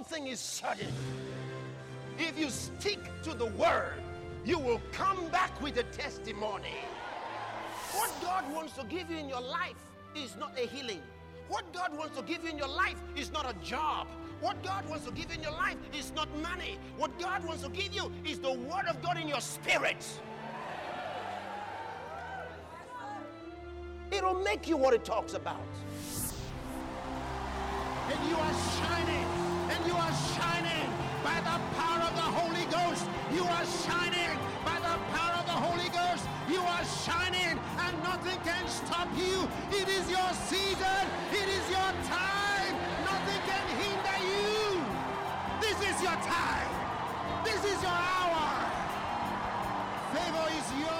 thing is certain. If you stick to the word, you will come back with a testimony. What God wants to give you in your life is not a healing. What God wants to give you in your life is not a job. What God wants to give you in your life is not money. What God wants to give you is the word of God in your spirit. It'll make you what it talks about. And you are shining. And you are shining by the power of the Holy Ghost. You are shining by the power of the Holy Ghost. You are shining and nothing can stop you. It is your season. It is your time. Nothing can hinder you. This is your time. This is your hour. Favor is yours.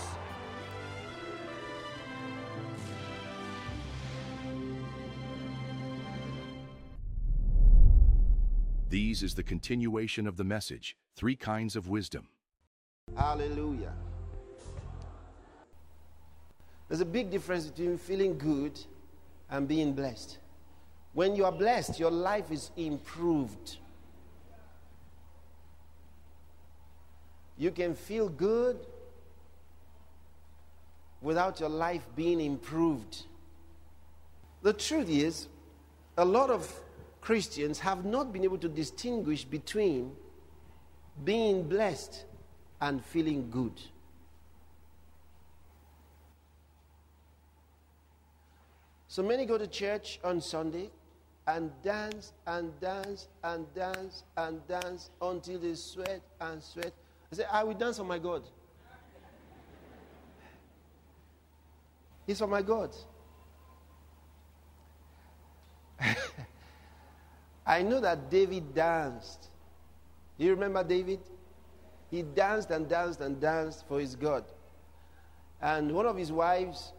These is the continuation of the message, 3 kinds of wisdom. Hallelujah. There's a big difference between feeling good and being blessed. When you are blessed, your life is improved. You can feel good without your life being improved. The truth is, a lot of Christians have not been able to distinguish between being blessed and feeling good. So many go to church on Sunday and dance and dance and dance and dance until they sweat and sweat. I say, I will dance for my God. It's for my God. I know that David danced. Do you remember David? He danced and danced and danced for his God. And one of his wives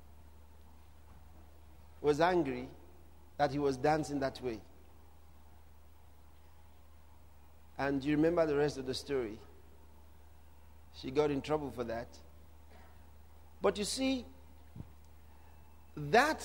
was angry that he was dancing that way. And you remember the rest of the story. She got in trouble for that. But you see, that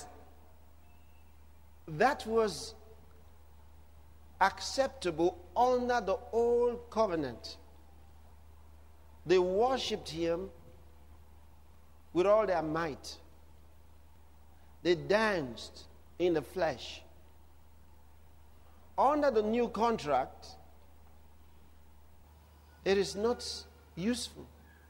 was acceptable under the old covenant. They worshipped him with all their might. They danced in the flesh. Under the new contract, it is not useful.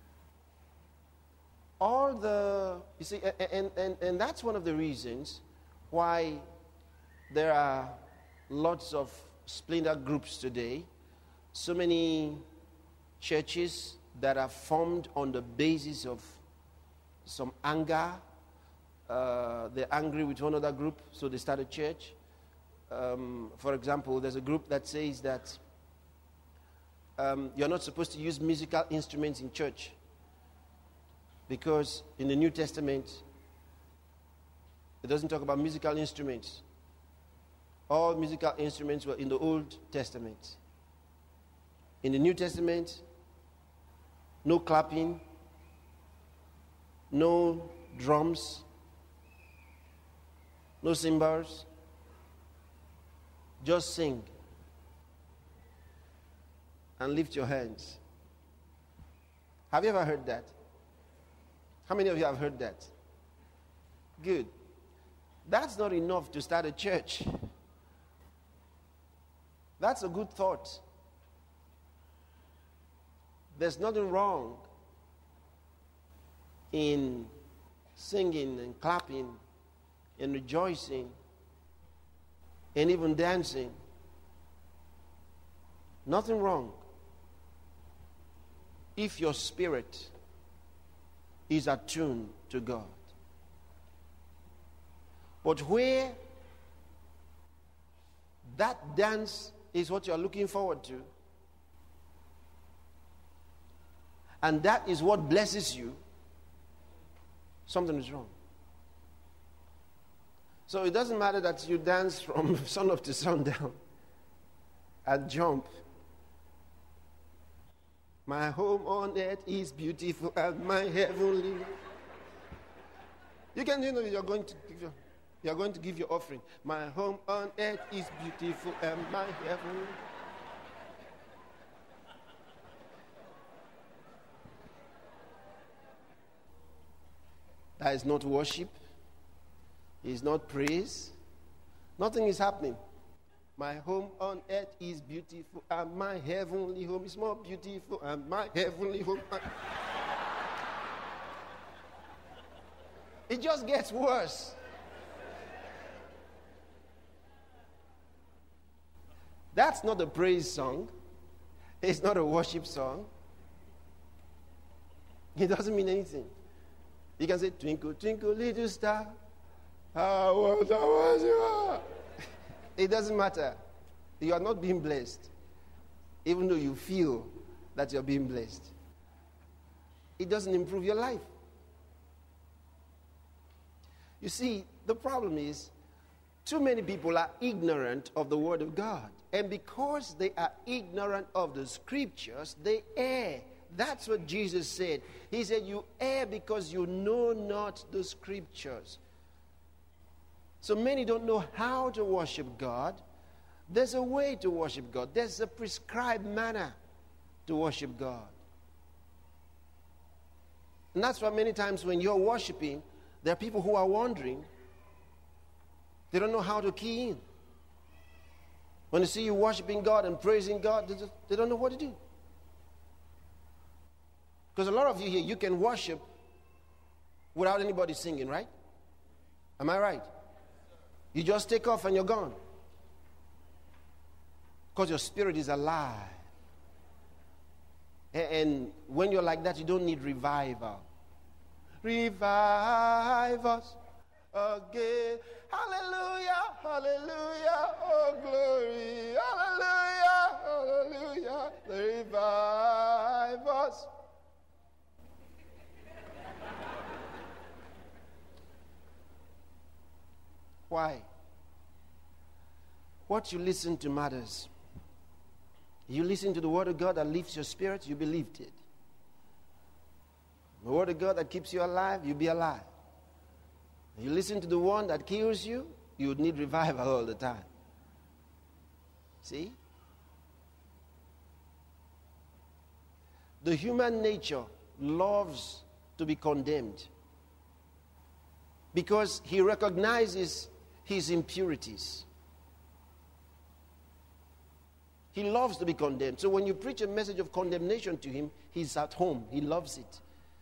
You see, and that's one of the reasons why there are lots of splinter groups today. So many churches that are formed on the basis of some anger. They're angry with one other group, so they start a church. For example, there's a group that says that you're not supposed to use musical instruments in church because in the New Testament, it doesn't talk about musical instruments. All musical instruments were in the Old Testament. In the New Testament, no clapping, no drums, no cymbals, just sing and lift your hands. Have you ever heard that? How many of you have heard that? Good. That's not enough to start a church. That's a good thought. There's nothing wrong in singing and clapping and rejoicing and even dancing. Nothing wrong if your spirit is attuned to God. But where that dance is what you're looking forward to, and that is what blesses you, something is wrong. So it doesn't matter that you dance from sun up to sundown and jump. My home on earth is beautiful and my heavenly. You're going to. You are going to give your offering. My home on earth is beautiful and my heaven. That is not worship. It's not praise. Nothing is happening. My home on earth is beautiful and my heavenly home is more beautiful and my heavenly home. It just gets worse. That's not a praise song. It's not a worship song. It doesn't mean anything. You can say, twinkle, twinkle, little star, how wonderful you are. It doesn't matter. You are not being blessed, even though you feel that you're being blessed. It doesn't improve your life. You see, the problem is, too many people are ignorant of the Word of God. And because they are ignorant of the Scriptures, they err. That's what Jesus said. He said, you err because you know not the Scriptures. So many don't know how to worship God. There's a way to worship God. There's a prescribed manner to worship God. And that's why many times when you're worshiping, there are people who are wondering. They don't know how to key in. When they see you worshiping God and praising God, they don't know what to do. Because a lot of you here, you can worship without anybody singing, right? Am I right? You just take off and you're gone. Because your spirit is alive. And when you're like that, you don't need revival. Revive us again. Hallelujah, hallelujah, oh glory. Hallelujah, hallelujah. Revive us. Why? What you listen to matters. You listen to the Word of God that lifts your spirit, you believed it. The Word of God that keeps you alive, you'll be alive. You listen to the one that kills you, you would need revival all the time. See? The human nature loves to be condemned because he recognizes his impurities. He loves to be condemned. So when you preach a message of condemnation to him, he's at home. He loves it.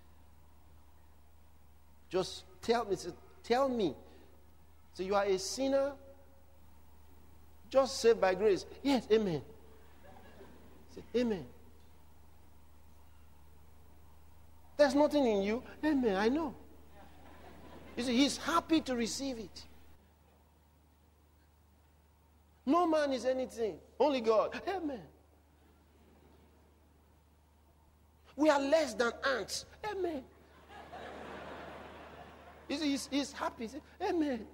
Just tell me. So you are a sinner, just saved by grace. Yes, amen. Say, amen. There's nothing in you. Amen, I know. You see, he's happy to receive it. No man is anything. Only God. Amen. We are less than ants. Amen. You see, he's happy. Says, amen.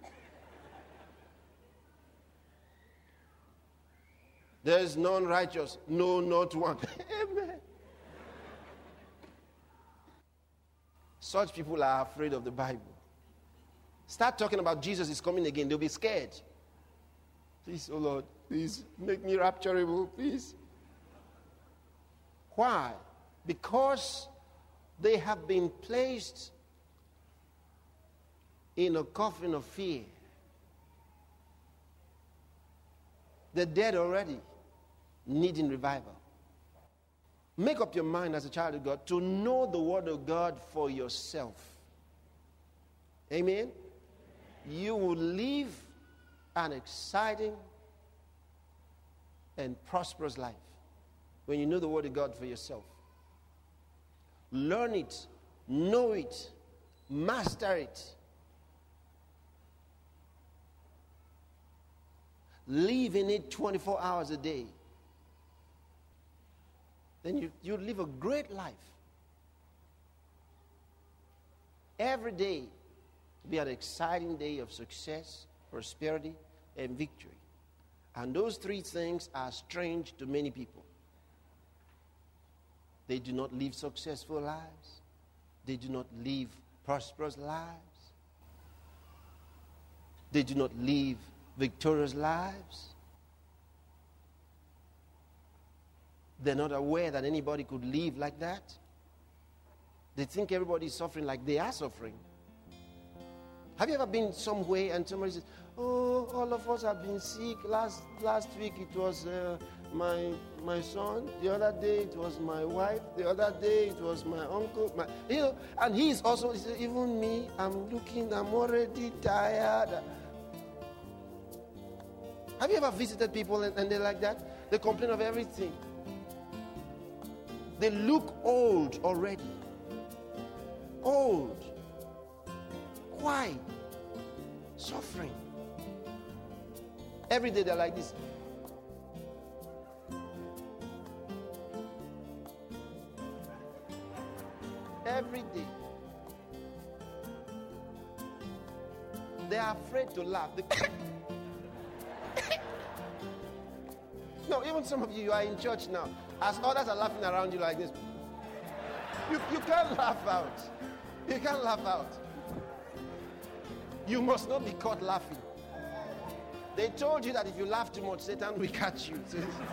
There is none righteous. No, not one. Amen. Such people are afraid of the Bible. Start talking about Jesus is coming again. They'll be scared. Please, oh Lord, please make me rapturable, please. Why? Because they have been placed in a coffin of fear. They're dead already, needing revival. Make up your mind as a child of God to know the Word of God for yourself. Amen? You will live an exciting and prosperous life when you know the Word of God for yourself. Learn it, know it, master it. Live in it 24 hours a day. Then you live a great life. Every day will be an exciting day of success, prosperity, and victory. And those three things are strange to many people. They do not live successful lives. They do not live prosperous lives. They do not live victorious lives. They're not aware that anybody could live like that. They think everybody is suffering like they are suffering. Have you ever been somewhere and somebody says, oh, all of us have been sick. Last week it was my son. The other day it was my wife. The other day it was my uncle. And he's also, he said, even me, I'm already tired. Have you ever visited people and they're like that? They complain of everything. They look old already. Old. Why? Suffering. Every day they're like this. Every day. They are afraid to laugh. No, even some of you are in church now. As others are laughing around you like this, you can't laugh out. You can't laugh out. You must not be caught laughing. They told you that if you laugh too much, Satan will catch you.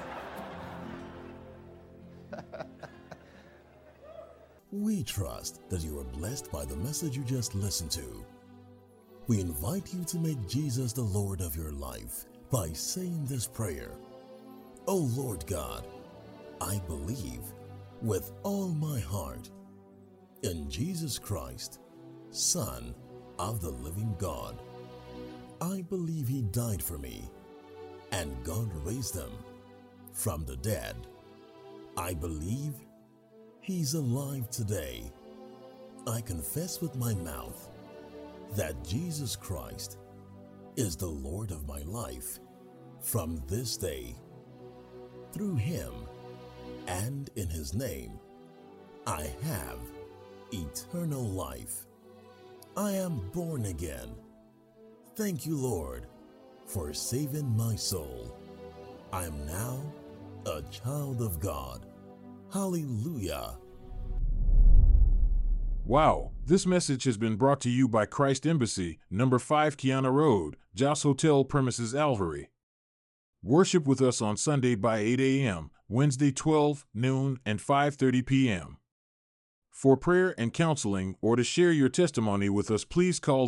We trust that you are blessed by the message you just listened to. We invite you to make Jesus the Lord of your life by saying this prayer. Oh Lord God, I believe with all my heart in Jesus Christ, Son of the living God. I believe He died for me and God raised Him from the dead. I believe He's alive today. I confess with my mouth that Jesus Christ is the Lord of my life from this day. Through Him and in His name, I have eternal life. I am born again. Thank you, Lord, for saving my soul. I am now a child of God. Hallelujah. Wow, this message has been brought to you by Christ Embassy, number 5 Kiana Road, Joss Hotel Premises, Alvery. Worship with us on Sunday by 8 a.m., Wednesday 12, noon, and 5:30 p.m. For prayer and counseling or to share your testimony with us, please call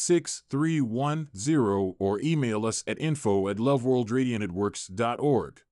07068686310 or email us at info@loveworldradionetworks.org.